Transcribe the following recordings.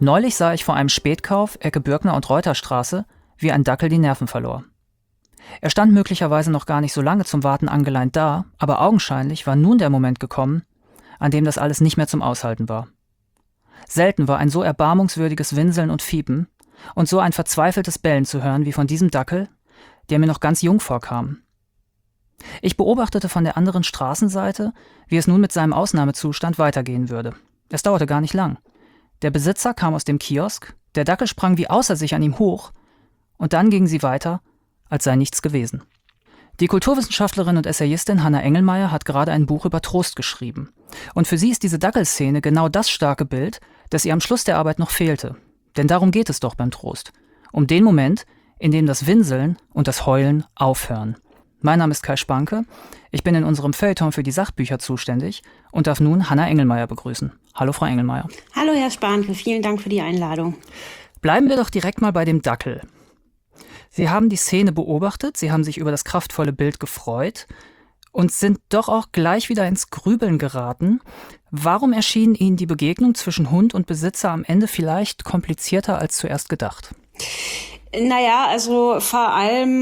Neulich sah ich vor einem Spätkauf, Ecke Birkner und Reuterstraße, wie ein Dackel die Nerven verlor. Er stand möglicherweise noch gar nicht so lange zum Warten angeleint da, aber augenscheinlich war nun der Moment gekommen, an dem das alles nicht mehr zum Aushalten war. Selten war ein so erbarmungswürdiges Winseln und Fiepen und so ein verzweifeltes Bellen zu hören wie von diesem Dackel, der mir noch ganz jung vorkam. Ich beobachtete von der anderen Straßenseite, wie es nun mit seinem Ausnahmezustand weitergehen würde. Es dauerte gar nicht lang. Der Besitzer kam aus dem Kiosk, der Dackel sprang wie außer sich an ihm hoch, und dann gingen sie weiter, als sei nichts gewesen. Die Kulturwissenschaftlerin und Essayistin Hanna Engelmeier hat gerade ein Buch über Trost geschrieben. Und für sie ist diese Dackelszene genau das starke Bild, das ihr am Schluss der Arbeit noch fehlte. Denn darum geht es doch beim Trost. Um den Moment, in dem das Winseln und das Heulen aufhören. Mein Name ist Kai Spanke. Ich bin in unserem Feuilleton für die Sachbücher zuständig und darf nun Hanna Engelmeier begrüßen. Hallo, Frau Engelmeier. Hallo, Herr Spanke. Vielen Dank für die Einladung. Bleiben wir doch direkt mal bei dem Dackel. Sie haben die Szene beobachtet, Sie haben sich über das kraftvolle Bild gefreut und sind doch auch gleich wieder ins Grübeln geraten. Warum erschien Ihnen die Begegnung zwischen Hund und Besitzer am Ende vielleicht komplizierter als zuerst gedacht? Naja, also vor allem,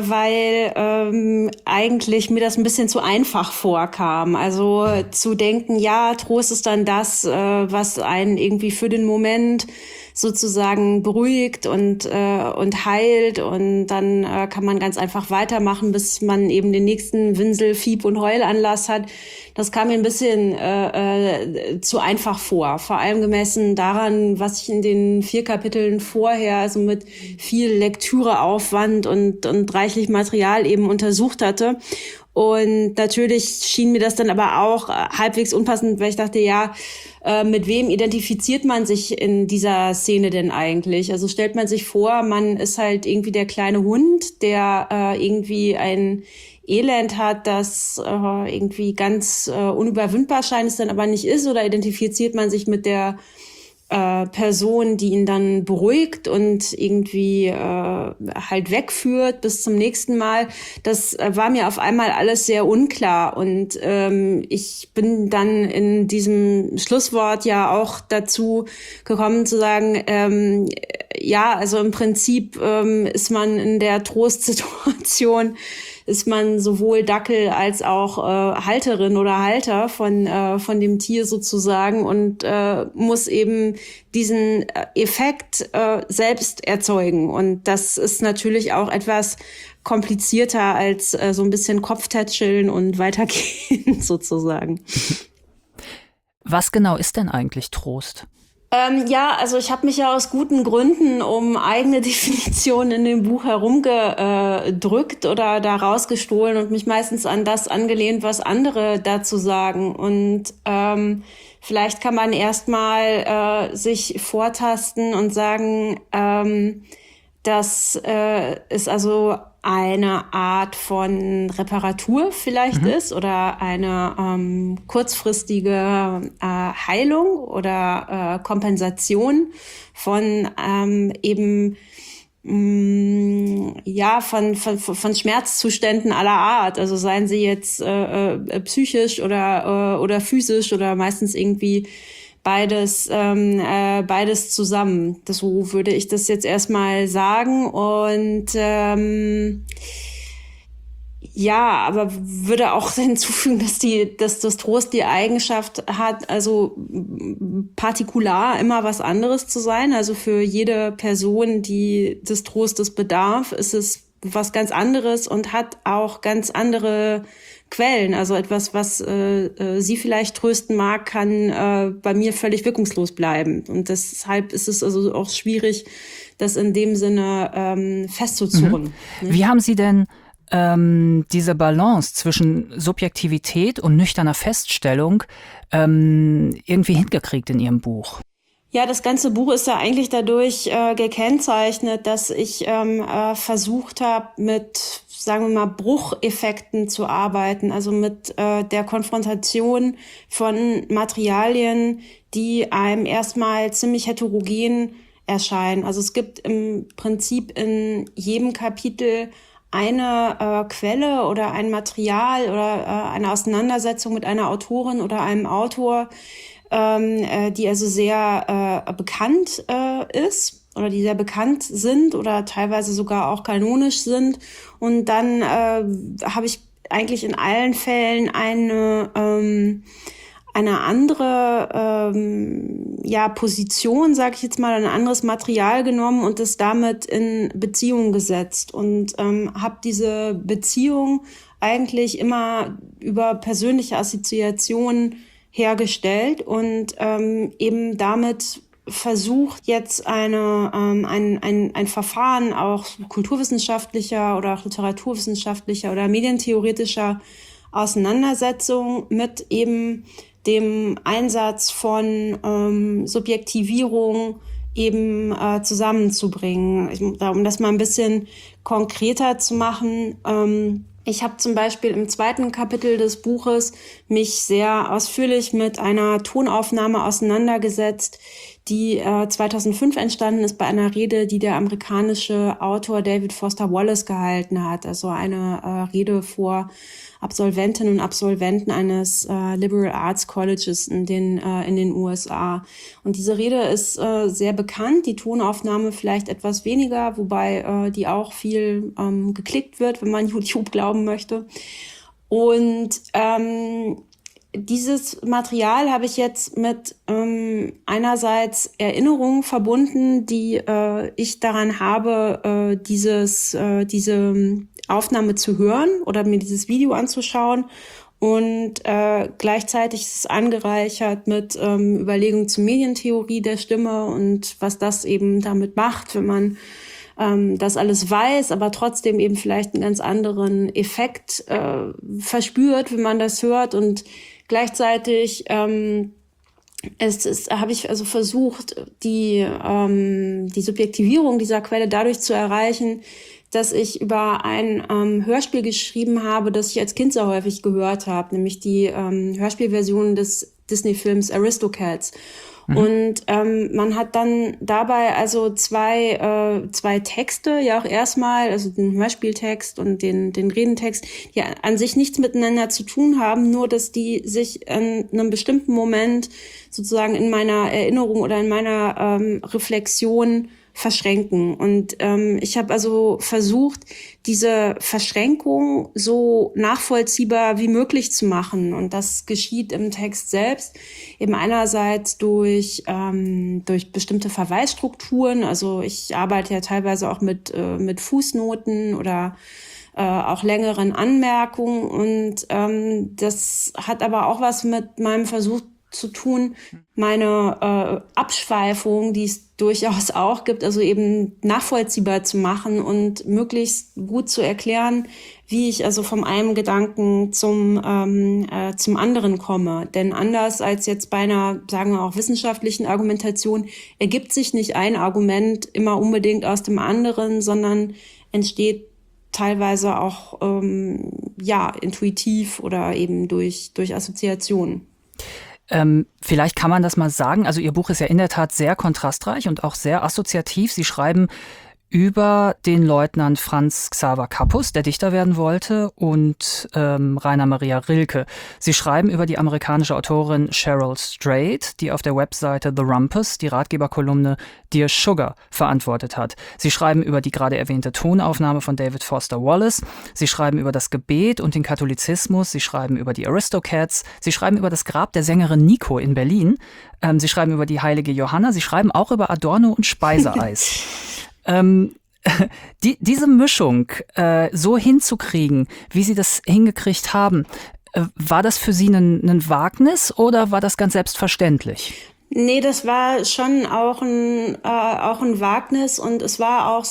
weil eigentlich mir das ein bisschen zu einfach vorkam. Also zu denken, ja, Trost ist dann das, was einen irgendwie für den Moment sozusagen beruhigt und heilt, und dann kann man ganz einfach weitermachen, bis man eben den nächsten Winsel-, Fiep- und Heulanlass hat. Das kam mir ein bisschen zu einfach vor, vor allem gemessen daran, was ich in den 4 Kapiteln vorher, also mit viel Lektüreaufwand und reichlich Material eben untersucht hatte. Und natürlich schien mir das dann aber auch halbwegs unpassend, weil ich dachte, ja, mit wem identifiziert man sich in dieser Szene denn eigentlich? Also stellt man sich vor, man ist halt irgendwie der kleine Hund, der irgendwie ein Elend hat, das irgendwie ganz unüberwindbar scheint, es dann aber nicht ist, oder identifiziert man sich mit der Person, die ihn dann beruhigt und irgendwie halt wegführt bis zum nächsten Mal. Das war mir auf einmal alles sehr unklar, und ich bin dann in diesem Schlusswort ja auch dazu gekommen zu sagen, ja, also im Prinzip ist man in der Trostsituation, ist man sowohl Dackel als auch Halterin oder Halter von dem Tier sozusagen, und muss eben diesen Effekt selbst erzeugen. Und das ist natürlich auch etwas komplizierter als so ein bisschen Kopftätscheln und weitergehen sozusagen. Was genau ist denn eigentlich Trost? Ja, also ich habe mich ja aus guten Gründen um eigene Definitionen in dem Buch herumgedrückt oder da rausgestohlen und mich meistens an das angelehnt, was andere dazu sagen. Und vielleicht kann man erstmal sich vortasten und sagen, dass es also eine Art von Reparatur vielleicht ist oder eine kurzfristige Heilung oder Kompensation von eben ja von Schmerzzuständen aller Art, also seien sie jetzt psychisch oder physisch oder meistens irgendwie beides zusammen. Das, so würde ich das jetzt erstmal sagen. Und ja, aber würde auch hinzufügen, dass das Trost die Eigenschaft hat, also partikular immer was anderes zu sein. Also für jede Person, die des Trostes bedarf, ist es was ganz anderes und hat auch ganz andere Quellen. Also etwas, was sie vielleicht trösten mag, kann bei mir völlig wirkungslos bleiben. Und deshalb ist es also auch schwierig, das in dem Sinne festzuzurren. Wie haben Sie denn diese Balance zwischen Subjektivität und nüchterner Feststellung irgendwie hingekriegt in Ihrem Buch? Ja, das ganze Buch ist ja eigentlich dadurch gekennzeichnet, dass ich versucht habe, mit, sagen wir mal, Brucheffekten zu arbeiten, also mit der Konfrontation von Materialien, die einem erstmal ziemlich heterogen erscheinen. Also es gibt im Prinzip in jedem Kapitel eine Quelle oder ein Material oder eine Auseinandersetzung mit einer Autorin oder einem Autor, die also sehr bekannt ist oder die sehr bekannt sind oder teilweise sogar auch kanonisch sind. Und dann habe ich eigentlich in allen Fällen eine andere Position, sage ich jetzt mal, ein anderes Material genommen und das damit in Beziehung gesetzt und habe diese Beziehung eigentlich immer über persönliche Assoziationen hergestellt und eben damit versucht, jetzt ein Verfahren auch kulturwissenschaftlicher oder auch literaturwissenschaftlicher oder medientheoretischer Auseinandersetzung mit eben dem Einsatz von Subjektivierung eben zusammenzubringen. Um das mal ein bisschen konkreter zu machen, ich habe zum Beispiel im 2. Kapitel des Buches mich sehr ausführlich mit einer Tonaufnahme auseinandergesetzt, die 2005 entstanden ist bei einer Rede, die der amerikanische Autor David Foster Wallace gehalten hat. Also eine Rede vor Absolventinnen und Absolventen eines Liberal Arts Colleges in den USA. Und diese Rede ist sehr bekannt, die Tonaufnahme vielleicht etwas weniger, wobei die auch viel geklickt wird, wenn man YouTube glauben möchte. Und dieses Material habe ich jetzt mit einerseits Erinnerungen verbunden, die ich daran habe, diese Aufnahme zu hören oder mir dieses Video anzuschauen. Und gleichzeitig ist es angereichert mit Überlegungen zur Medientheorie der Stimme und was das eben damit macht, wenn man das alles weiß, aber trotzdem eben vielleicht einen ganz anderen Effekt verspürt, wenn man das hört. Und gleichzeitig habe ich also versucht, die Subjektivierung dieser Quelle dadurch zu erreichen, dass ich über ein Hörspiel geschrieben habe, das ich als Kind sehr häufig gehört habe, nämlich die Hörspielversion des Disney-Films Aristocats. Und man hat dann dabei also zwei Texte, ja auch erstmal, also den Hörspieltext und den Redentext, die an sich nichts miteinander zu tun haben, nur dass die sich in einem bestimmten Moment sozusagen in meiner Erinnerung oder in meiner Reflexion verschränken. Und ich habe also versucht, diese Verschränkung so nachvollziehbar wie möglich zu machen. Und das geschieht im Text selbst eben einerseits durch bestimmte Verweisstrukturen. Also ich arbeite ja teilweise auch mit Fußnoten oder auch längeren Anmerkungen. Und das hat aber auch was mit meinem Versuch zu tun, meine Abschweifung, die es durchaus auch gibt, also eben nachvollziehbar zu machen und möglichst gut zu erklären, wie ich also vom einen Gedanken zum anderen komme. Denn anders als jetzt bei einer, sagen wir auch, wissenschaftlichen Argumentation, ergibt sich nicht ein Argument immer unbedingt aus dem anderen, sondern entsteht teilweise auch intuitiv oder eben durch Assoziationen. Vielleicht kann man das mal sagen. Also Ihr Buch ist ja in der Tat sehr kontrastreich und auch sehr assoziativ. Sie schreiben über den Leutnant Franz Xaver Kappus, der Dichter werden wollte, und Rainer Maria Rilke. Sie schreiben über die amerikanische Autorin Cheryl Strayed, die auf der Webseite The Rumpus die Ratgeberkolumne Dear Sugar verantwortet hat. Sie schreiben über die gerade erwähnte Tonaufnahme von David Foster Wallace. Sie schreiben über das Gebet und den Katholizismus. Sie schreiben über die Aristocats. Sie schreiben über das Grab der Sängerin Nico in Berlin. Sie schreiben über die heilige Johanna. Sie schreiben auch über Adorno und Speiseeis. Diese Mischung so hinzukriegen, wie Sie das hingekriegt haben, war das für Sie ein Wagnis oder war das ganz selbstverständlich? Nee, das war schon auch ein Wagnis und es war auch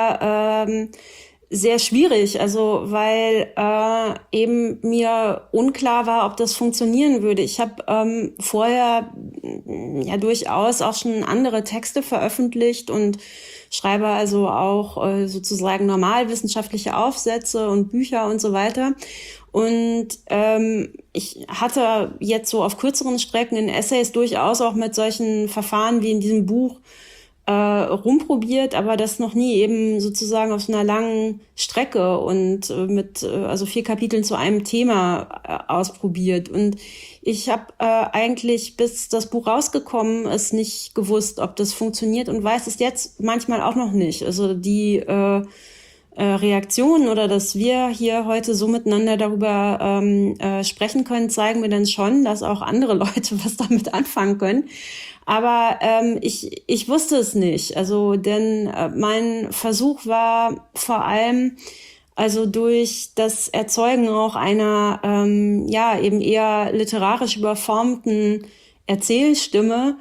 sehr schwierig, also weil eben mir unklar war, ob das funktionieren würde. Ich habe vorher ja durchaus auch schon andere Texte veröffentlicht und schreibe also auch sozusagen normalwissenschaftliche Aufsätze und Bücher und so weiter. Und ich hatte jetzt so auf kürzeren Strecken in Essays durchaus auch mit solchen Verfahren wie in diesem Buch rumprobiert, aber das noch nie eben sozusagen auf so einer langen Strecke und mit also 4 Kapiteln zu einem Thema ausprobiert. Und ich habe eigentlich, bis das Buch rausgekommen ist, nicht gewusst, ob das funktioniert und weiß es jetzt manchmal auch noch nicht. Also die Reaktionen oder dass wir hier heute so miteinander darüber sprechen können, zeigen mir dann schon, dass auch andere Leute was damit anfangen können. Aber ich wusste es nicht. Also denn mein Versuch war vor allem also durch das Erzeugen auch einer eben eher literarisch überformten Erzählstimme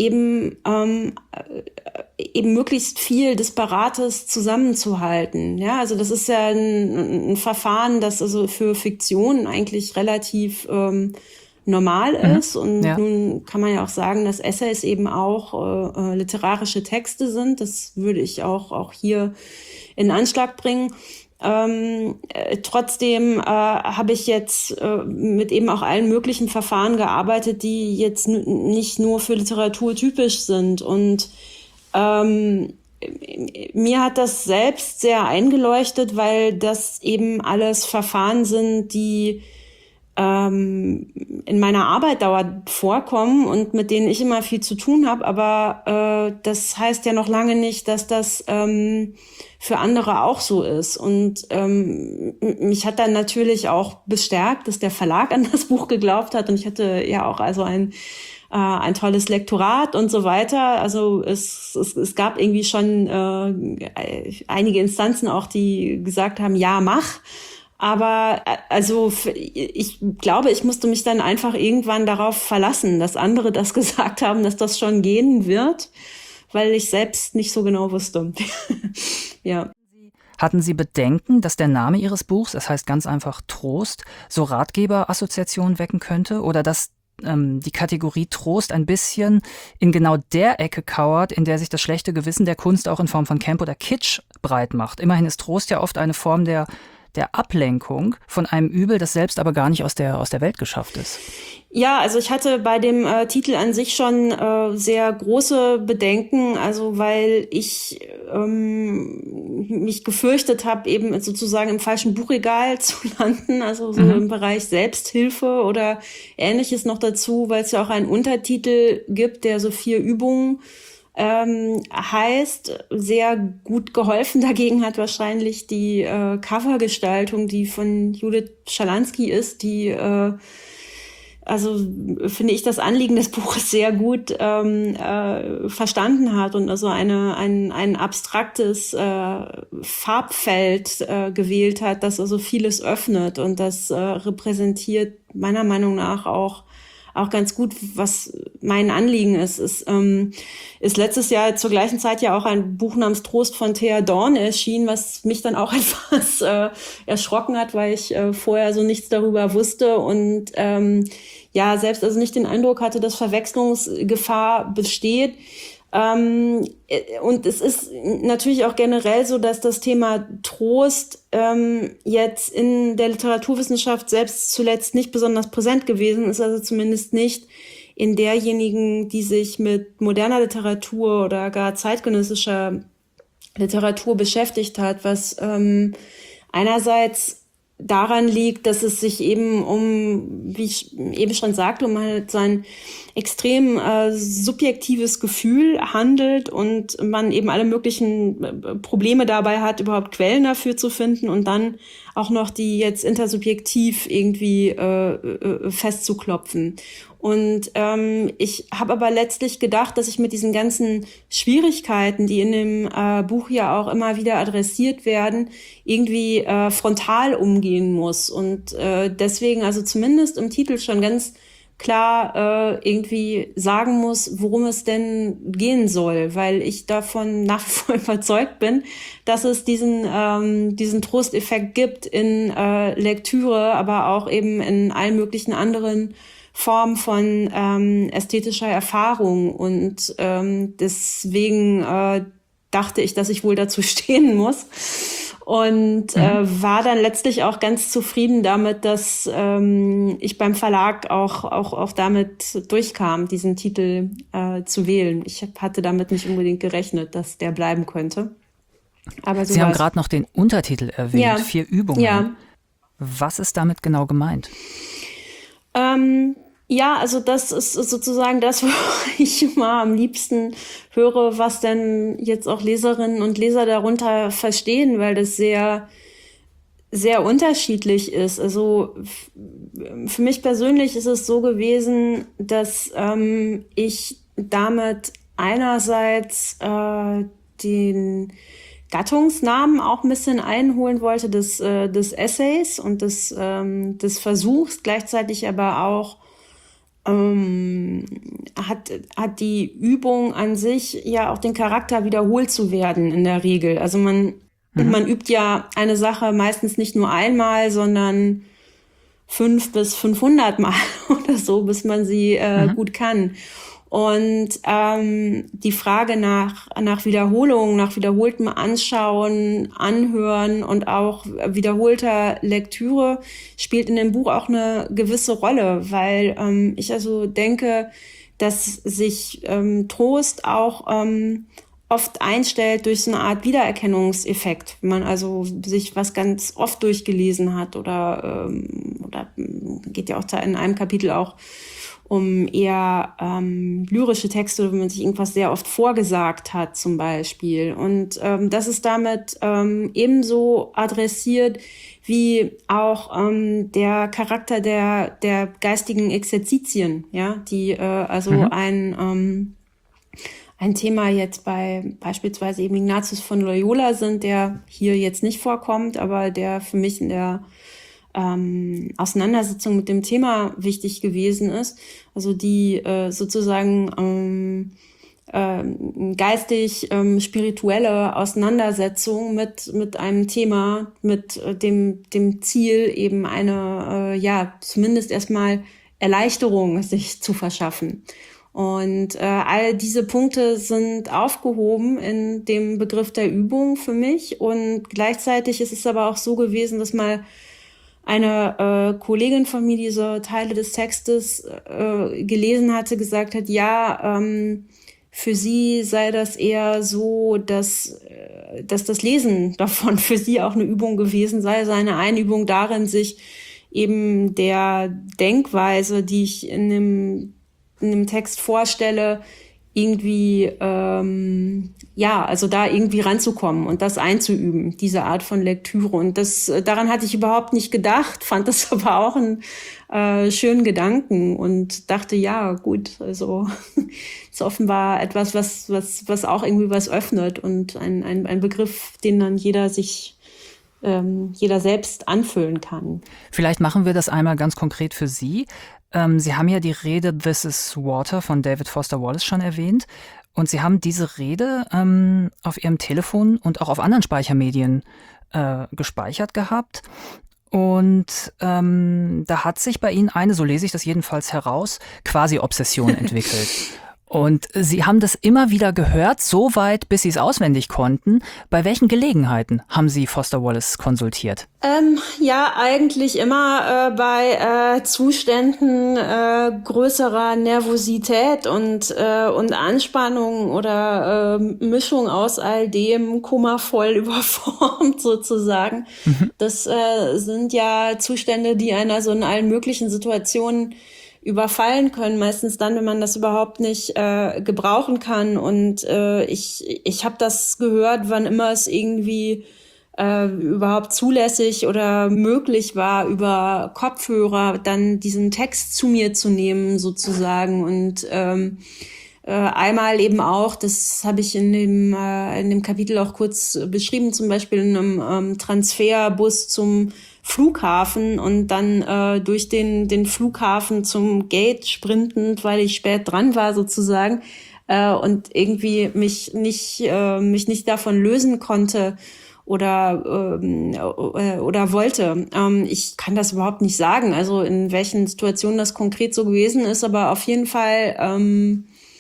eben möglichst viel Disparates zusammenzuhalten. Ja, also das ist ja ein Verfahren, das also für Fiktion eigentlich relativ normal ist. Und nun kann man ja auch sagen, dass Essays eben auch literarische Texte sind. Das würde ich auch hier in Anschlag bringen. Trotzdem habe ich jetzt mit eben auch allen möglichen Verfahren gearbeitet, die jetzt nicht nur für Literatur typisch sind. Und mir hat das selbst sehr eingeleuchtet, weil das eben alles Verfahren sind, die in meiner Arbeit dauernd vorkommen und mit denen ich immer viel zu tun habe. Aber das heißt ja noch lange nicht, dass das für andere auch so ist. Und mich hat dann natürlich auch bestärkt, dass der Verlag an das Buch geglaubt hat. Und ich hatte ja auch also ein tolles Lektorat und so weiter. Also es gab irgendwie schon einige Instanzen auch, die gesagt haben, ja, mach. Aber also ich glaube, ich musste mich dann einfach irgendwann darauf verlassen, dass andere das gesagt haben, dass das schon gehen wird, weil ich selbst nicht so genau wusste. Ja. Hatten Sie Bedenken, dass der Name Ihres Buchs, es heißt ganz einfach Trost, so Ratgeberassoziationen wecken könnte? Oder dass die Kategorie Trost ein bisschen in genau der Ecke kauert, in der sich das schlechte Gewissen der Kunst auch in Form von Camp oder Kitsch breit macht? Immerhin ist Trost ja oft eine Form der Ablenkung von einem Übel, das selbst aber gar nicht aus der Welt geschafft ist. Ja, also ich hatte bei dem Titel an sich schon sehr große Bedenken, also weil ich mich gefürchtet habe, eben sozusagen im falschen Buchregal zu landen, also so im Bereich Selbsthilfe oder Ähnliches noch dazu, weil es ja auch einen Untertitel gibt, der so 4 Übungen heißt. Sehr gut geholfen dagegen hat wahrscheinlich die Covergestaltung, die von Judith Schalansky ist, die also finde ich das Anliegen des Buches sehr gut verstanden hat und also ein abstraktes Farbfeld gewählt hat, das also vieles öffnet und das repräsentiert meiner Meinung nach auch ganz gut, was mein Anliegen ist. Es ist letztes Jahr zur gleichen Zeit ja auch ein Buch namens Trost von Thea Dorn erschienen, was mich dann auch etwas erschrocken hat, weil ich vorher so nichts darüber wusste und selbst also nicht den Eindruck hatte, dass Verwechslungsgefahr besteht. Und es ist natürlich auch generell so, dass das Thema Trost jetzt in der Literaturwissenschaft selbst zuletzt nicht besonders präsent gewesen ist, also zumindest nicht in derjenigen, die sich mit moderner Literatur oder gar zeitgenössischer Literatur beschäftigt hat, was einerseits daran liegt, dass es sich eben wie ich eben schon sagte, um halt so ein extrem subjektives Gefühl handelt und man eben alle möglichen Probleme dabei hat, überhaupt Quellen dafür zu finden und dann auch noch die jetzt intersubjektiv irgendwie festzuklopfen. Und ich habe aber letztlich gedacht, dass ich mit diesen ganzen Schwierigkeiten, die in dem Buch ja auch immer wieder adressiert werden, irgendwie frontal umgehen muss. Und deswegen also zumindest im Titel schon ganz klar irgendwie sagen muss, worum es denn gehen soll, weil ich davon nach wie vor überzeugt bin, dass es diesen Trosteffekt gibt in Lektüre, aber auch eben in allen möglichen anderen Form von ästhetischer Erfahrung und deswegen dachte ich, dass ich wohl dazu stehen muss. Und war dann letztlich auch ganz zufrieden damit, dass ich beim Verlag auch damit durchkam, diesen Titel zu wählen. Ich hatte damit nicht unbedingt gerechnet, dass der bleiben könnte. Aber so Sie haben war's. gerade noch den Untertitel erwähnt, Ja. 4 Übungen. Ja. Was ist damit genau gemeint? Ja, also das ist sozusagen das, wo ich immer am liebsten höre, was denn jetzt auch Leserinnen und Leser darunter verstehen, weil das sehr, sehr unterschiedlich ist. Also für mich persönlich ist es so gewesen, dass ich damit einerseits den Gattungsnamen auch ein bisschen einholen wollte des Essays und des Versuchs, gleichzeitig aber auch hat die Übung an sich ja auch den Charakter, wiederholt zu werden in der Regel. Also man übt ja eine Sache meistens nicht nur einmal, sondern 500 bis 500 Mal oder so, bis man sie gut kann. Und die Frage nach Wiederholung, nach wiederholtem Anschauen, Anhören und auch wiederholter Lektüre spielt in dem Buch auch eine gewisse Rolle, weil ich also denke, dass sich Trost auch oft einstellt durch so eine Art Wiedererkennungseffekt, wenn man also sich was ganz oft durchgelesen hat oder geht ja auch in einem Kapitel auch um eher lyrische Texte, wenn man sich irgendwas sehr oft vorgesagt hat zum Beispiel. Und das ist damit ebenso adressiert wie auch der Charakter der geistigen Exerzitien, ja, die ein Thema jetzt bei beispielsweise eben Ignatius von Loyola sind, der hier jetzt nicht vorkommt, aber der für mich in der Auseinandersetzung mit dem Thema wichtig gewesen ist. Also die sozusagen geistig-spirituelle Auseinandersetzung mit einem Thema, mit dem Ziel, eben eine, zumindest erstmal Erleichterung sich zu verschaffen. Und all diese Punkte sind aufgehoben in dem Begriff der Übung für mich. Und gleichzeitig ist es aber auch so gewesen, dass mal eine Kollegin von mir diese Teile des Textes gelesen hatte, gesagt hat, für sie sei das eher so, dass das Lesen davon für sie auch eine Übung gewesen sei, eine Einübung darin, sich eben der Denkweise, die ich in dem Text vorstelle, irgendwie, also da irgendwie ranzukommen und das einzuüben, diese Art von Lektüre. Und daran hatte ich überhaupt nicht gedacht, fand das aber auch einen schönen Gedanken und dachte, ja, gut, also ist offenbar etwas, was auch irgendwie was öffnet und ein Begriff, den dann jeder selbst anfüllen kann. Vielleicht machen wir das einmal ganz konkret für Sie. Sie haben ja die Rede This is Water von David Foster Wallace schon erwähnt. Und Sie haben diese Rede auf Ihrem Telefon und auch auf anderen Speichermedien gespeichert gehabt. Und da hat sich bei Ihnen eine, so lese ich das jedenfalls heraus, quasi Obsession entwickelt. Und Sie haben das immer wieder gehört, so weit, bis Sie es auswendig konnten. Bei welchen Gelegenheiten haben Sie Foster Wallace konsultiert? Eigentlich immer bei Zuständen größerer Nervosität und Anspannung oder Mischung aus all dem, kummervoll überformt sozusagen. Das sind ja Zustände, die einer so in allen möglichen Situationen überfallen können, meistens dann, wenn man das überhaupt nicht gebrauchen kann. Und ich habe das gehört, wann immer es irgendwie überhaupt zulässig oder möglich war, über Kopfhörer dann diesen Text zu mir zu nehmen sozusagen. Und einmal eben auch, das habe ich in dem Kapitel auch kurz beschrieben, zum Beispiel in einem Transferbus zum Flughafen und dann durch den Flughafen zum Gate sprintend, weil ich spät dran war sozusagen und irgendwie mich nicht davon lösen konnte oder wollte. Ich kann das überhaupt nicht sagen, also in welchen Situationen das konkret so gewesen ist, aber auf jeden Fall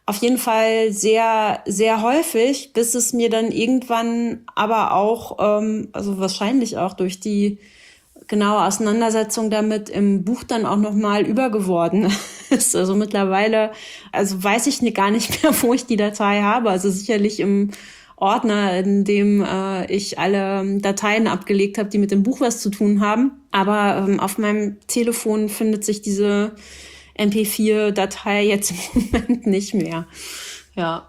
auf jeden Fall sehr, sehr häufig, bis es mir dann irgendwann aber auch, also wahrscheinlich auch durch die genaue Auseinandersetzung damit im Buch dann auch nochmal übergeworden ist. Also mittlerweile, also weiß ich gar nicht mehr, wo ich die Datei habe. Also sicherlich im Ordner, in dem ich alle Dateien abgelegt habe, die mit dem Buch was zu tun haben. Aber auf meinem Telefon findet sich diese MP4-Datei jetzt im Moment nicht mehr. Ja.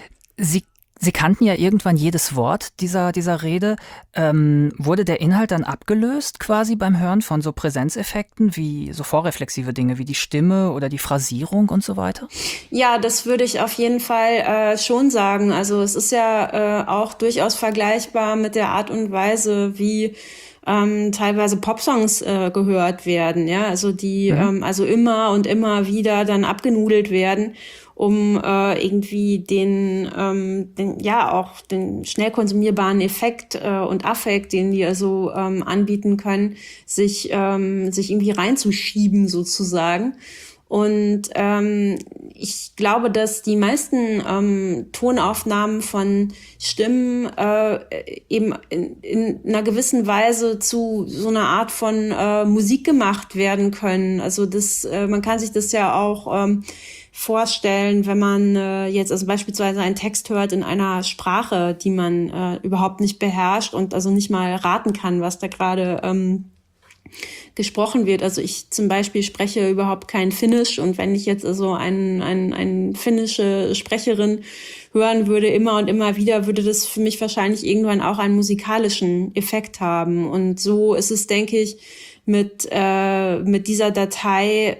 Sie kannten ja irgendwann jedes Wort dieser Rede. Wurde der Inhalt dann abgelöst quasi beim Hören von so Präsenzeffekten wie so vorreflexive Dinge wie die Stimme oder die Phrasierung und so weiter? Ja, das würde ich auf jeden Fall schon sagen. Also es ist ja auch durchaus vergleichbar mit der Art und Weise, wie teilweise Popsongs gehört werden, ja, also die also immer und immer wieder dann abgenudelt werden, um irgendwie den auch den schnell konsumierbaren Effekt und Affekt, den die also anbieten können, sich irgendwie reinzuschieben sozusagen. Und ich glaube, dass die meisten Tonaufnahmen von Stimmen eben in einer gewissen Weise zu so einer Art von Musik gemacht werden können. Also man kann sich das ja auch vorstellen, wenn man jetzt also beispielsweise einen Text hört in einer Sprache, die man überhaupt nicht beherrscht und also nicht mal raten kann, was da gerade gesprochen wird. Also ich zum Beispiel spreche überhaupt kein Finnisch und wenn ich jetzt also eine finnische Sprecherin hören würde, immer und immer wieder, würde das für mich wahrscheinlich irgendwann auch einen musikalischen Effekt haben. Und so ist es, denke ich, mit dieser Datei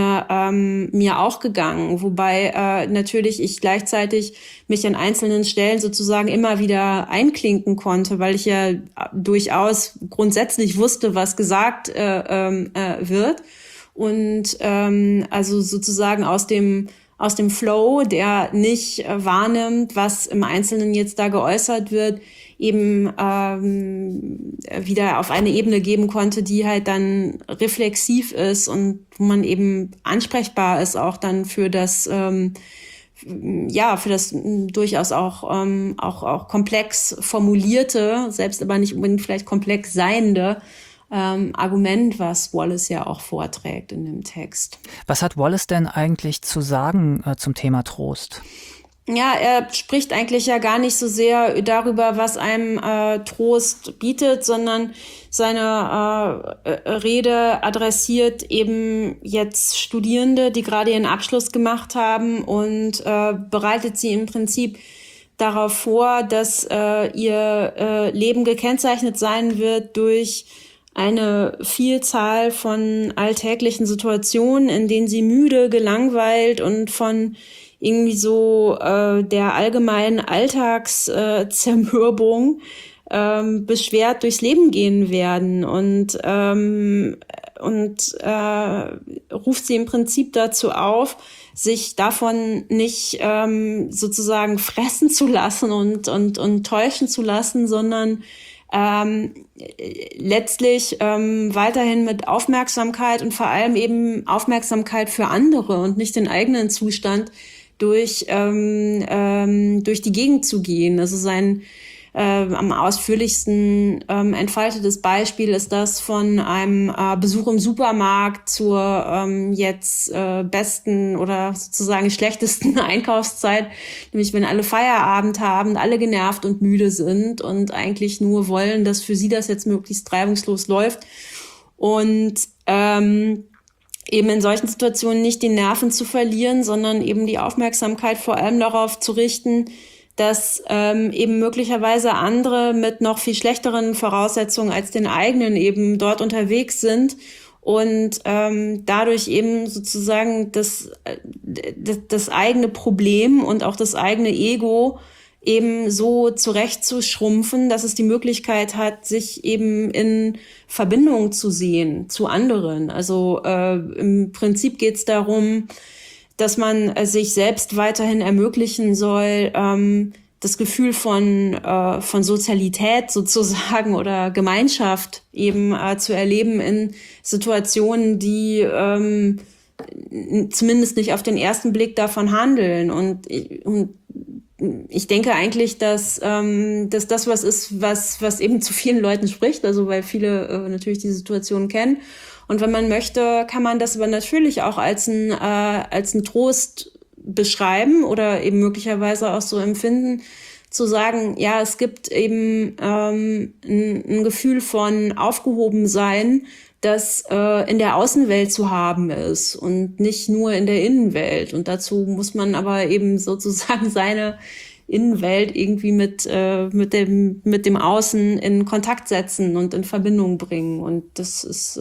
mir auch gegangen, wobei natürlich ich gleichzeitig mich an einzelnen Stellen sozusagen immer wieder einklinken konnte, weil ich ja durchaus grundsätzlich wusste, was gesagt wird und also sozusagen aus dem Flow, der nicht wahrnimmt, was im Einzelnen jetzt da geäußert wird, eben wieder auf eine Ebene geben konnte, die halt dann reflexiv ist und wo man eben ansprechbar ist auch dann für das für das durchaus auch komplex formulierte, selbst aber nicht unbedingt vielleicht komplex seiende Argument, was Wallace ja auch vorträgt in dem Text. Was hat Wallace denn eigentlich zu sagen zum Thema Trost? Ja, er spricht eigentlich ja gar nicht so sehr darüber, was einem Trost bietet, sondern seine Rede adressiert eben jetzt Studierende, die gerade ihren Abschluss gemacht haben und bereitet sie im Prinzip darauf vor, dass ihr Leben gekennzeichnet sein wird durch eine Vielzahl von alltäglichen Situationen, in denen sie müde, gelangweilt und von irgendwie so der allgemeinen Alltagszermürbung beschwert durchs Leben gehen werden und ruft sie im Prinzip dazu auf, sich davon nicht sozusagen fressen zu lassen und täuschen zu lassen, sondern letztlich weiterhin mit Aufmerksamkeit und vor allem eben Aufmerksamkeit für andere und nicht den eigenen Zustand durch die Gegend zu gehen. Also sein am ausführlichsten entfaltetes Beispiel ist das von einem Besuch im Supermarkt zur jetzt besten oder sozusagen schlechtesten Einkaufszeit, nämlich wenn alle Feierabend haben, alle genervt und müde sind und eigentlich nur wollen, dass für sie das jetzt möglichst reibungslos läuft und eben in solchen Situationen nicht die Nerven zu verlieren, sondern eben die Aufmerksamkeit vor allem darauf zu richten, dass eben möglicherweise andere mit noch viel schlechteren Voraussetzungen als den eigenen eben dort unterwegs sind und dadurch eben sozusagen das eigene Problem und auch das eigene Ego eben so zurechtzuschrumpfen, dass es die Möglichkeit hat, sich eben in Verbindung zu sehen zu anderen. Also im Prinzip geht es darum, dass man sich selbst weiterhin ermöglichen soll, das Gefühl von Sozialität sozusagen oder Gemeinschaft eben zu erleben in Situationen, die zumindest nicht auf den ersten Blick davon handeln. Und ich denke eigentlich, dass das was ist, was eben zu vielen Leuten spricht, also weil viele natürlich die Situation kennen. Und wenn man möchte, kann man das aber natürlich auch als ein Trost beschreiben oder eben möglicherweise auch so empfinden, zu sagen, ja, es gibt eben ein Gefühl von Aufgehobensein, das in der Außenwelt zu haben ist und nicht nur in der Innenwelt. Und dazu muss man aber eben sozusagen seine Innenwelt irgendwie mit dem Außen in Kontakt setzen und in Verbindung bringen. Und das ist,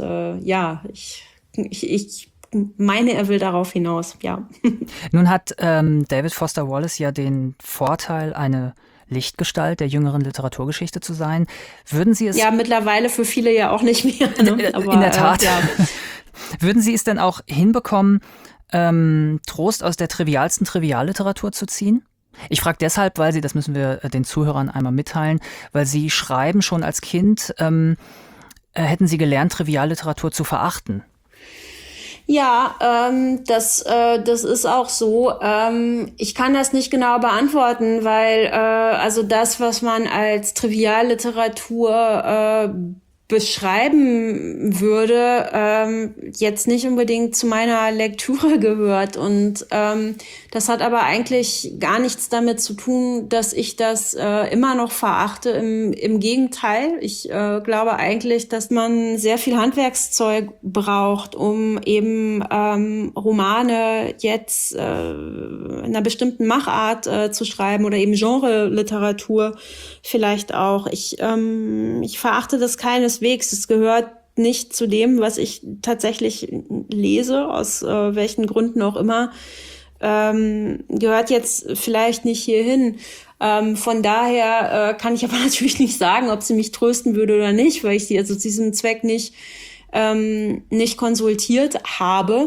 ich meine, er will darauf hinaus, ja. Nun hat David Foster Wallace ja den Vorteil, eine Lichtgestalt der jüngeren Literaturgeschichte zu sein. Würden Sie es... Ja, mittlerweile für viele ja auch nicht mehr. Ne? Aber, in der Tat. Ja. Würden Sie es denn auch hinbekommen, Trost aus der trivialsten Trivialliteratur zu ziehen? Ich frage deshalb, weil Sie, das müssen wir den Zuhörern einmal mitteilen, weil Sie schreiben schon als Kind, hätten Sie gelernt, Trivialliteratur zu verachten. Ja, das ist auch so. Ich kann das nicht genau beantworten, weil also das, was man als Trivialliteratur beschreiben würde, jetzt nicht unbedingt zu meiner Lektüre gehört. Und das hat aber eigentlich gar nichts damit zu tun, dass ich das immer noch verachte. Im Gegenteil, ich glaube eigentlich, dass man sehr viel Handwerkszeug braucht, um eben Romane jetzt in einer bestimmten Machart zu schreiben oder eben Genre-Literatur vielleicht auch. Ich verachte das keineswegs. Es gehört nicht zu dem, was ich tatsächlich lese, aus welchen Gründen auch immer. Gehört jetzt vielleicht nicht hierhin. Von daher kann ich aber natürlich nicht sagen, ob sie mich trösten würde oder nicht, weil ich sie also zu diesem Zweck nicht konsultiert habe.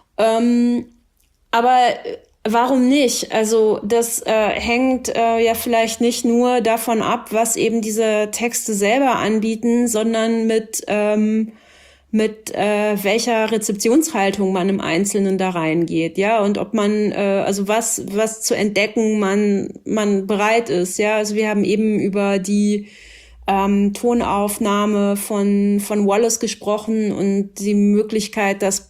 Aber warum nicht? Also das hängt ja vielleicht nicht nur davon ab, was eben diese Texte selber anbieten, sondern mit welcher Rezeptionshaltung man im Einzelnen da reingeht, ja, und ob man also was zu entdecken man bereit ist, ja. Also wir haben eben über die Tonaufnahme von Wallace gesprochen und die Möglichkeit, das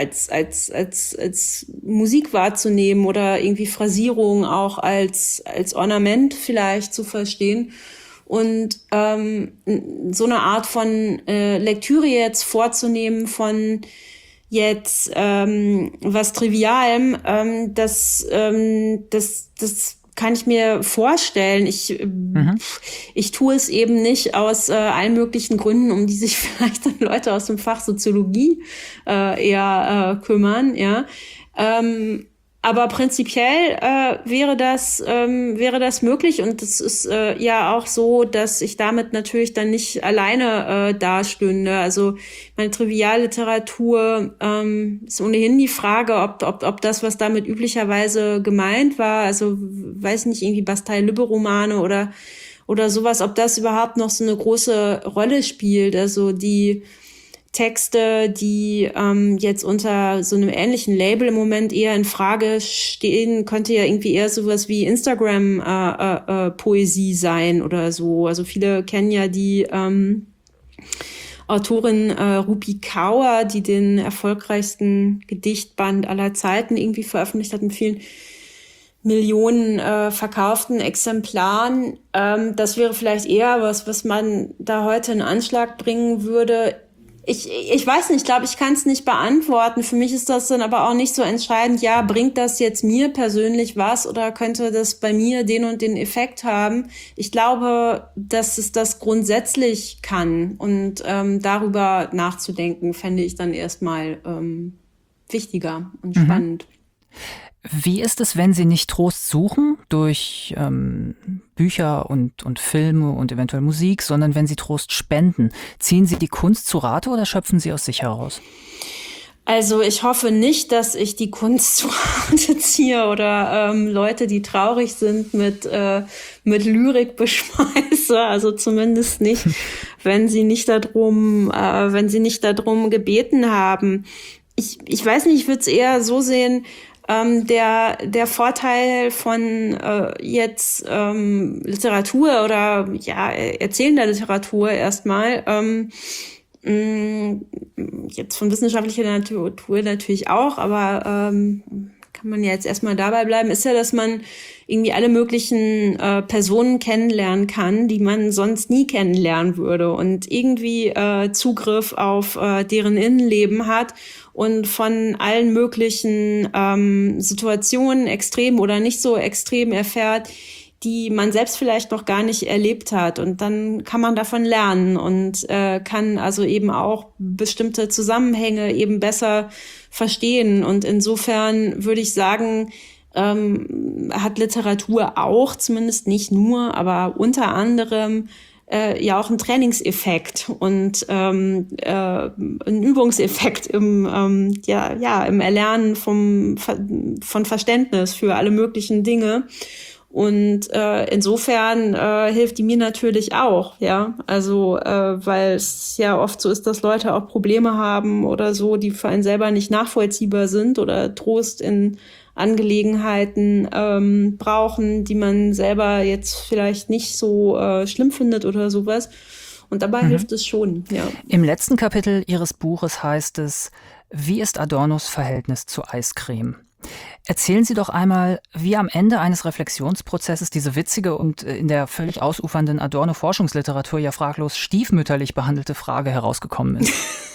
als Musik wahrzunehmen oder irgendwie Phrasierung auch als Ornament vielleicht zu verstehen. Und so eine Art von Lektüre jetzt vorzunehmen von jetzt was Trivialem, das kann ich mir vorstellen. Ich tue es eben nicht aus allen möglichen Gründen, um die sich vielleicht dann Leute aus dem Fach Soziologie eher kümmern, ja. Aber prinzipiell wäre das möglich, und es ist ja auch so, dass ich damit natürlich dann nicht alleine dastünde. Also meine Trivialliteratur ist ohnehin die Frage, ob das, was damit üblicherweise gemeint war, also weiß nicht, irgendwie Bastei-Lübbe-Romane oder sowas, ob das überhaupt noch so eine große Rolle spielt. Also die Texte, die jetzt unter so einem ähnlichen Label im Moment eher in Frage stehen, könnte ja irgendwie eher sowas wie Instagram-Poesie sein oder so. Also viele kennen ja die Autorin Rupi Kaur, die den erfolgreichsten Gedichtband aller Zeiten irgendwie veröffentlicht hat, mit vielen Millionen verkauften Exemplaren. Das wäre vielleicht eher was man da heute in Anschlag bringen würde. Ich weiß nicht, ich glaube, ich kann es nicht beantworten. Für mich ist das dann aber auch nicht so entscheidend, ja, bringt das jetzt mir persönlich was oder könnte das bei mir den und den Effekt haben? Ich glaube, dass es das grundsätzlich kann, und darüber nachzudenken, fände ich dann erstmal wichtiger und spannend. Wie ist es, wenn Sie nicht Trost suchen durch Bücher und Filme und eventuell Musik, sondern wenn Sie Trost spenden? Ziehen Sie die Kunst zu Rate oder schöpfen Sie aus sich heraus? Also ich hoffe nicht, dass ich die Kunst zu Rate ziehe oder Leute, die traurig sind, mit Lyrik beschmeiße. Also zumindest nicht, wenn sie nicht darum gebeten haben. ich weiß nicht, ich würde es eher so sehen, der Vorteil von jetzt Literatur oder ja erzählender Literatur erstmal, jetzt von wissenschaftlicher Natur natürlich auch, aber kann man ja jetzt erstmal dabei bleiben, ist ja, dass man irgendwie alle möglichen Personen kennenlernen kann, die man sonst nie kennenlernen würde und irgendwie Zugriff auf deren Innenleben hat und von allen möglichen Situationen, extrem oder nicht so extrem, erfährt, die man selbst vielleicht noch gar nicht erlebt hat. Und dann kann man davon lernen und kann also eben auch bestimmte Zusammenhänge eben besser verstehen. Und insofern würde ich sagen, hat Literatur auch, zumindest nicht nur, aber unter anderem ja auch einen Trainingseffekt und einen Übungseffekt im im Erlernen von Verständnis für alle möglichen Dinge. Und insofern hilft die mir natürlich auch, ja. Also weil es ja oft so ist, dass Leute auch Probleme haben oder so, die für einen selber nicht nachvollziehbar sind oder Trost in Angelegenheiten brauchen, die man selber jetzt vielleicht nicht so schlimm findet oder sowas. Und dabei hilft es schon, ja. Im letzten Kapitel Ihres Buches heißt es, wie ist Adornos Verhältnis zu Eiscreme? Erzählen Sie doch einmal, wie am Ende eines Reflexionsprozesses diese witzige und in der völlig ausufernden Adorno-Forschungsliteratur ja fraglos stiefmütterlich behandelte Frage herausgekommen ist.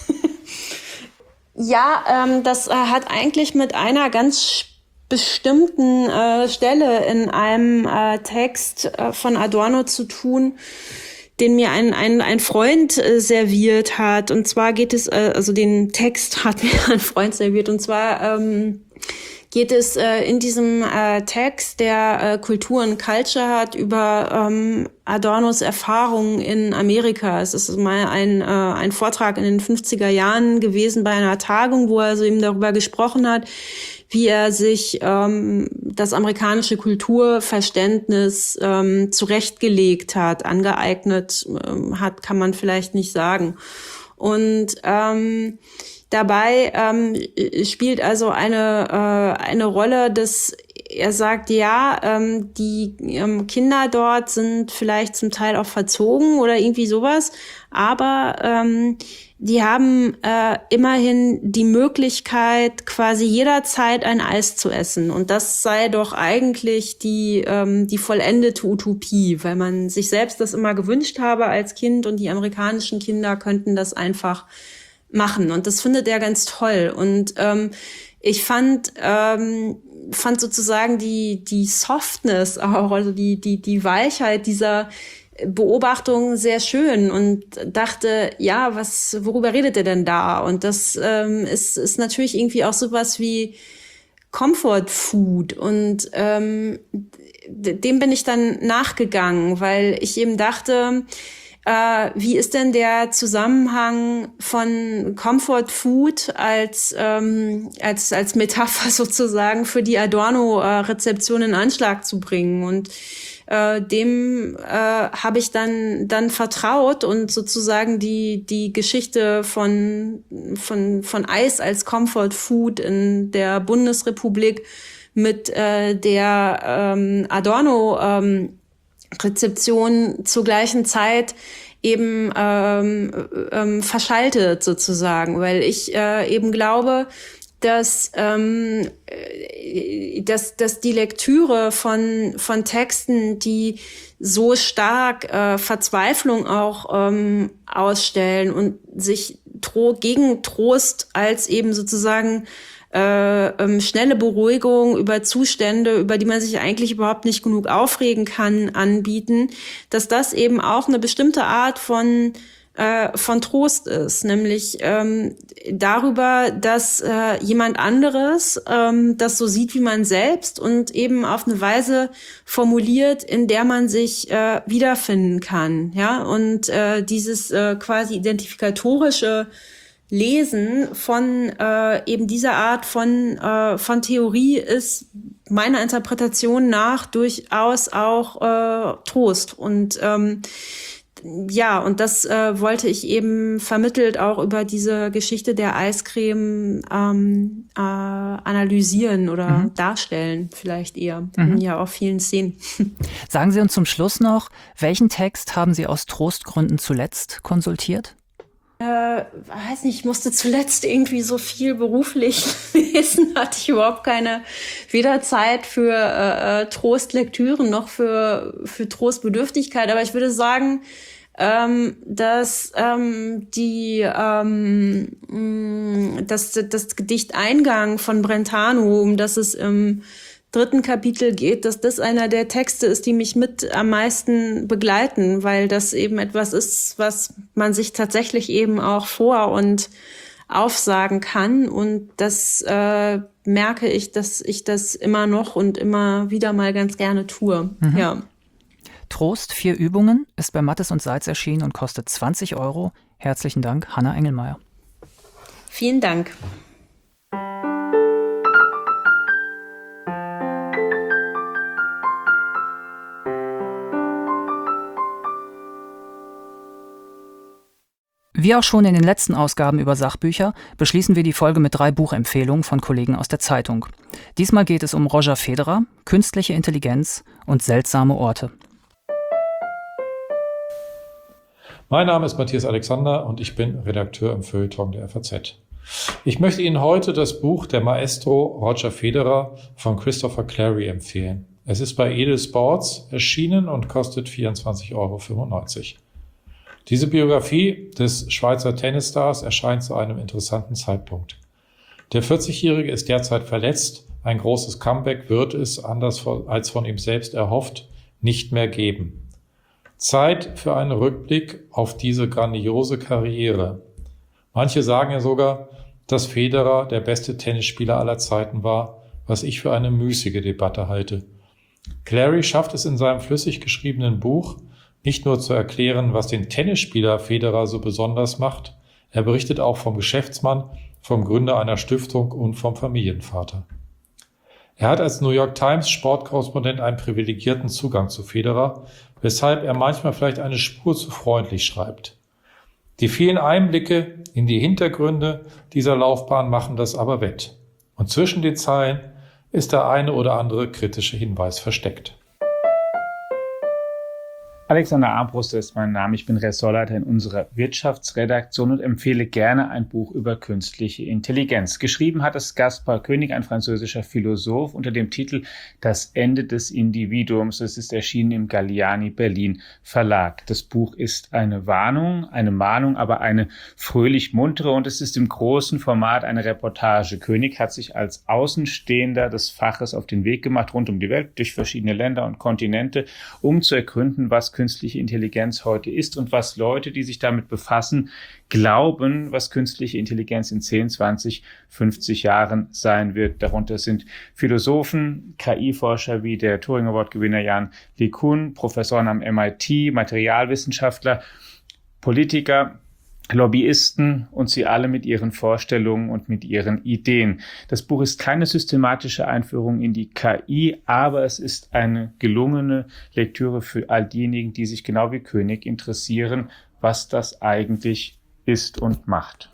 Ja, das hat eigentlich mit einer ganz bestimmten Stelle in einem Text von Adorno zu tun, den mir ein Freund serviert hat. Und zwar geht es, also den Text hat mir ein Freund serviert. Und zwar geht es in diesem Text, der Kultur und Culture hat, über Adornos Erfahrungen in Amerika. Es ist mal ein Vortrag in den 50er Jahren gewesen bei einer Tagung, wo er also eben darüber gesprochen hat, wie er sich das amerikanische Kulturverständnis zurechtgelegt hat, angeeignet hat, kann man vielleicht nicht sagen. Und dabei spielt also eine Rolle, dass er sagt, ja, die Kinder dort sind vielleicht zum Teil auch verzogen oder irgendwie sowas, aber die haben immerhin die Möglichkeit, quasi jederzeit ein Eis zu essen. Und das sei doch eigentlich die vollendete Utopie, weil man sich selbst das immer gewünscht habe als Kind und die amerikanischen Kinder könnten das einfach machen. Und das findet er ganz toll. Und ich fand sozusagen die Softness auch, also die Weichheit dieser Beobachtung sehr schön und dachte, ja, worüber redet er denn da? Und das ist natürlich irgendwie auch sowas wie Comfort Food und dem bin ich dann nachgegangen, weil ich eben dachte, wie ist denn der Zusammenhang von Comfort Food als Metapher sozusagen für die Adorno-Rezeption in Anschlag zu bringen? Und dem habe ich dann vertraut und sozusagen die Geschichte von Eis als Comfort Food in der Bundesrepublik mit der Adorno Rezeption zur gleichen Zeit eben verschaltet sozusagen, weil ich eben glaube, dass die Lektüre von Texten, die so stark Verzweiflung auch ausstellen und sich gegen Trost als eben sozusagen schnelle Beruhigung über Zustände, über die man sich eigentlich überhaupt nicht genug aufregen kann, anbieten, dass das eben auch eine bestimmte Art von Trost ist, nämlich darüber, dass jemand anderes das so sieht wie man selbst und eben auf eine Weise formuliert, in der man sich wiederfinden kann, ja, und dieses quasi identifikatorische Lesen von eben dieser Art von Theorie ist meiner Interpretation nach durchaus auch Trost. Und ja, und das wollte ich eben vermittelt auch über diese Geschichte der Eiscreme analysieren oder darstellen, vielleicht eher, ja, auf vielen Szenen. Sagen Sie uns zum Schluss noch, welchen Text haben Sie aus Trostgründen zuletzt konsultiert? Weiß nicht, ich musste zuletzt irgendwie so viel beruflich lesen, hatte ich überhaupt weder Zeit für Trostlektüren noch für Trostbedürftigkeit. Aber ich würde sagen, dass das Gedicht Eingang von Brentano, um das es im 3. Kapitel geht, dass das einer der Texte ist, die mich mit am meisten begleiten, weil das eben etwas ist, was man sich tatsächlich eben auch vor- und aufsagen kann. Und das merke ich, dass ich das immer noch und immer wieder mal ganz gerne tue. Ja. Trost, 4 Übungen, ist bei Mattes und Seitz erschienen und kostet 20 €. Herzlichen Dank, Hanna Engelmeier. Vielen Dank. Wie auch schon in den letzten Ausgaben über Sachbücher, beschließen wir die Folge mit 3 Buchempfehlungen von Kollegen aus der Zeitung. Diesmal geht es um Roger Federer, Künstliche Intelligenz und seltsame Orte. Mein Name ist Matthias Alexander und ich bin Redakteur im Feuilleton der FAZ. Ich möchte Ihnen heute das Buch Der Maestro Roger Federer von Christopher Clarey empfehlen. Es ist bei Edel Sports erschienen und kostet 24,95 €. Diese Biografie des Schweizer Tennisstars erscheint zu einem interessanten Zeitpunkt. Der 40-Jährige ist derzeit verletzt. Ein großes Comeback wird es, anders als von ihm selbst erhofft, nicht mehr geben. Zeit für einen Rückblick auf diese grandiose Karriere. Manche sagen ja sogar, dass Federer der beste Tennisspieler aller Zeiten war, was ich für eine müßige Debatte halte. Clarey schafft es in seinem flüssig geschriebenen Buch, nicht nur zu erklären, was den Tennisspieler Federer so besonders macht, er berichtet auch vom Geschäftsmann, vom Gründer einer Stiftung und vom Familienvater. Er hat als New York Times Sportkorrespondent einen privilegierten Zugang zu Federer, weshalb er manchmal vielleicht eine Spur zu freundlich schreibt. Die vielen Einblicke in die Hintergründe dieser Laufbahn machen das aber wett. Und zwischen den Zeilen ist der eine oder andere kritische Hinweis versteckt. Alexander Armbruster ist mein Name. Ich bin Ressortleiter in unserer Wirtschaftsredaktion und empfehle gerne ein Buch über künstliche Intelligenz. Geschrieben hat es Gaspar Koenig, ein französischer Philosoph, unter dem Titel Das Ende des Individuums. Es ist erschienen im Galliani Berlin Verlag. Das Buch ist eine Mahnung, aber eine fröhlich muntere, und es ist im großen Format eine Reportage. Koenig hat sich als Außenstehender des Faches auf den Weg gemacht, rund um die Welt, durch verschiedene Länder und Kontinente, um zu ergründen, was künstliche Intelligenz heute ist und was Leute, die sich damit befassen, glauben, was künstliche Intelligenz in 10, 20, 50 Jahren sein wird. Darunter sind Philosophen, KI-Forscher wie der Turing Award-Gewinner Jan LeCun, Professoren am MIT, Materialwissenschaftler, Politiker, Lobbyisten und sie alle mit ihren Vorstellungen und mit ihren Ideen. Das Buch ist keine systematische Einführung in die KI, aber es ist eine gelungene Lektüre für all diejenigen, die sich genau wie Koenig interessieren, was das eigentlich ist und macht.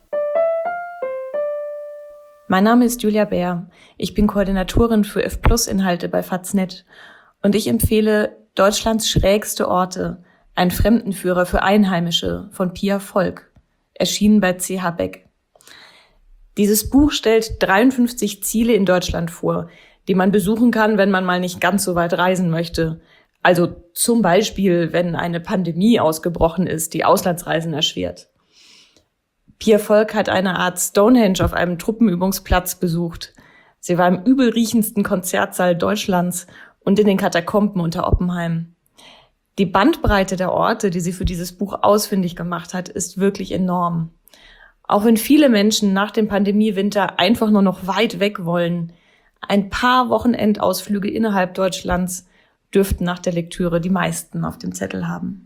Mein Name ist Julia Bär. Ich bin Koordinatorin für F+-Inhalte bei Faznet und ich empfehle Deutschlands schrägste Orte, ein Fremdenführer für Einheimische von Pia Volk, erschienen bei CH Beck. Dieses Buch stellt 53 Ziele in Deutschland vor, die man besuchen kann, wenn man mal nicht ganz so weit reisen möchte. Also zum Beispiel, wenn eine Pandemie ausgebrochen ist, die Auslandsreisen erschwert. Pia Volk hat eine Art Stonehenge auf einem Truppenübungsplatz besucht. Sie war im übelriechendsten Konzertsaal Deutschlands und in den Katakomben unter Oppenheim. Die Bandbreite der Orte, die sie für dieses Buch ausfindig gemacht hat, ist wirklich enorm. Auch wenn viele Menschen nach dem Pandemiewinter einfach nur noch weit weg wollen, ein paar Wochenendausflüge innerhalb Deutschlands dürften nach der Lektüre die meisten auf dem Zettel haben.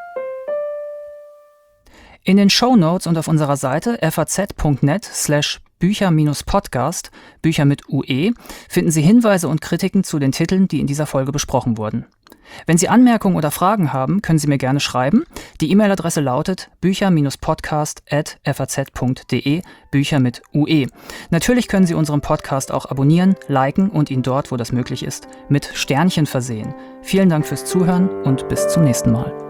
In den Shownotes und auf unserer Seite faz.net/podcast Bücher-Podcast, Bücher mit UE, finden Sie Hinweise und Kritiken zu den Titeln, die in dieser Folge besprochen wurden. Wenn Sie Anmerkungen oder Fragen haben, können Sie mir gerne schreiben. Die E-Mail-Adresse lautet bücher-podcast@faz.de, Bücher mit UE. Natürlich können Sie unseren Podcast auch abonnieren, liken und ihn dort, wo das möglich ist, mit Sternchen versehen. Vielen Dank fürs Zuhören und bis zum nächsten Mal.